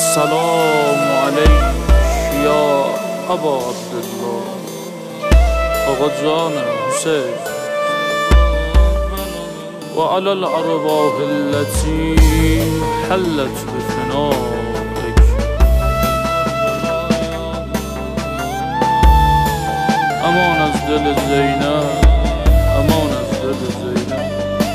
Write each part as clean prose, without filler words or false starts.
السلام علیک یا ابا عبدالله. آقا جان حسین و علی الارواح التي حلت بفنائك. امان از دل زینب، امان از دل زینب.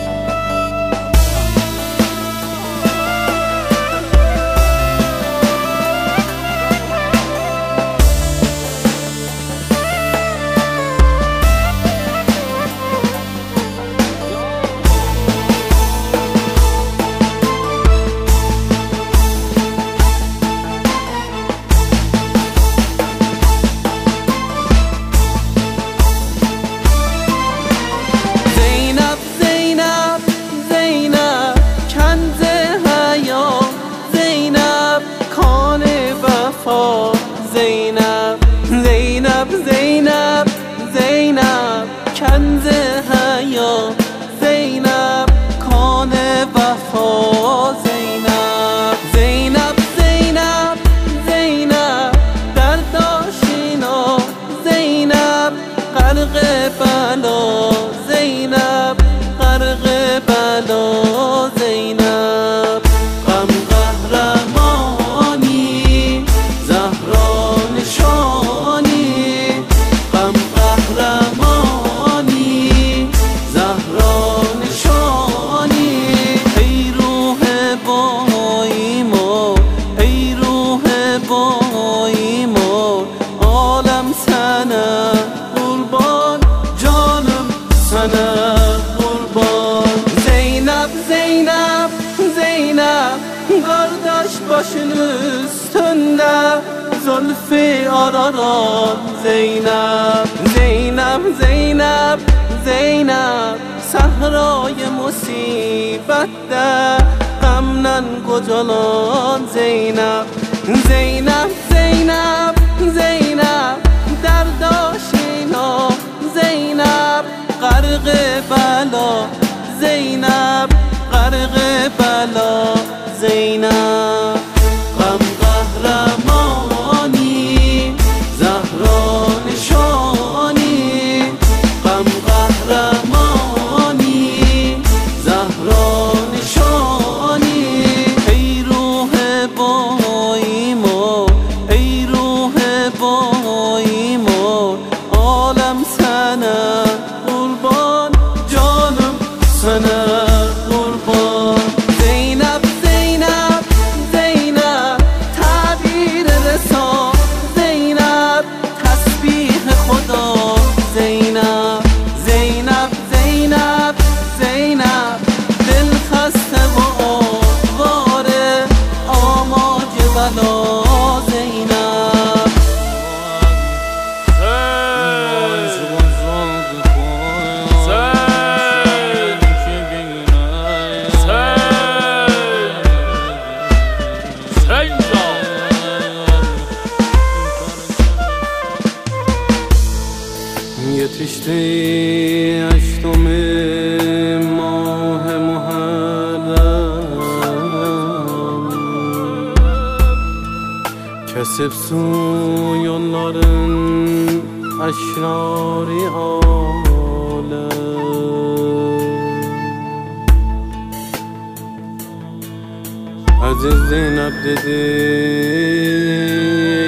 زینب زینب زینب زینب کنز حیا، زینب کان وفا، زینب زینب زینب زینب درد آشینا، زینب غرق بلا، زینب غرق بلا، زینب غم قهرمانی زهرا نشانی، غم قهرمانی زهرا نشانی. ای روح با ایمان، ای روح با ایمان، عالم سنه قربان، جانم سنه قربان. زینب زینب زینب قرداش başın üstünde zülfü araran، Zeynep Zeynep Zeynep Zeynep sahray musibette gamnen kocalan، Zeynep Zeynep Zeynep Zeynep derdaşina، Zeynep غرق bela، Zeynep غرق bela، زینب غم قهرمانی زهرا نشانی، غم قهرمانی زهرا نشانی. ای روح با ایمان، ای روح با ایمان، عالم سنه قربان، جانم سنه قربان. زینب زینب زینب تعبیر رسان، زینب تسبیح خدا، زینب زینب زینب زینب دل خسته و آواره آماج بلا، زینب یتیشته هشتم ماه محرم، kesip su yolların aşrari alem. Aziz Zeynep dedi ey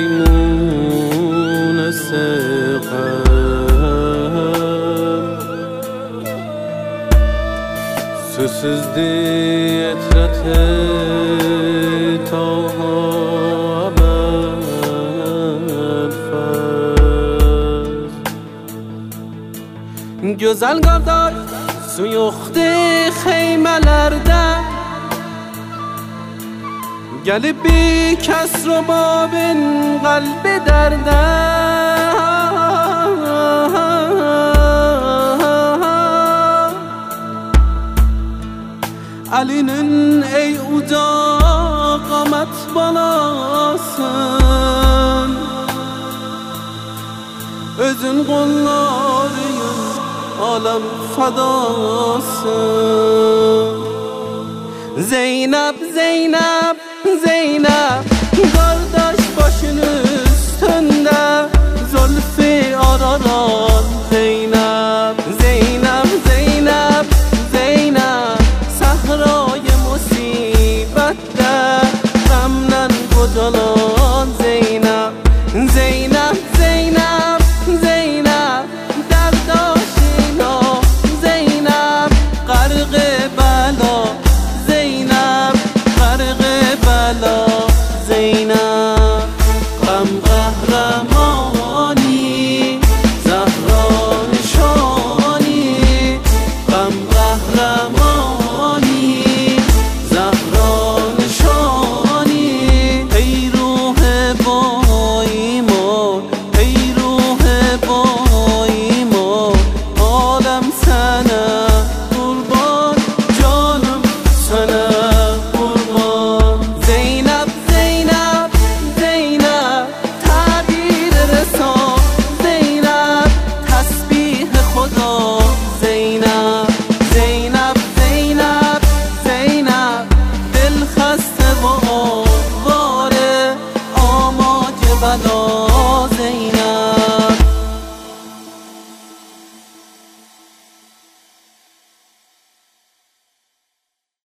munesseqem، Sözsüzdü etrete taha berfez. Güzel kardeş su yoktu xeymelerde، gelip bir kesr babin kalbi derde. Ali'nin ey uca qamet balasın, özün qollarıyım alem fadasın. Zeynep Zeynep Zeynep Kardeş başın üstünde zülfü ararar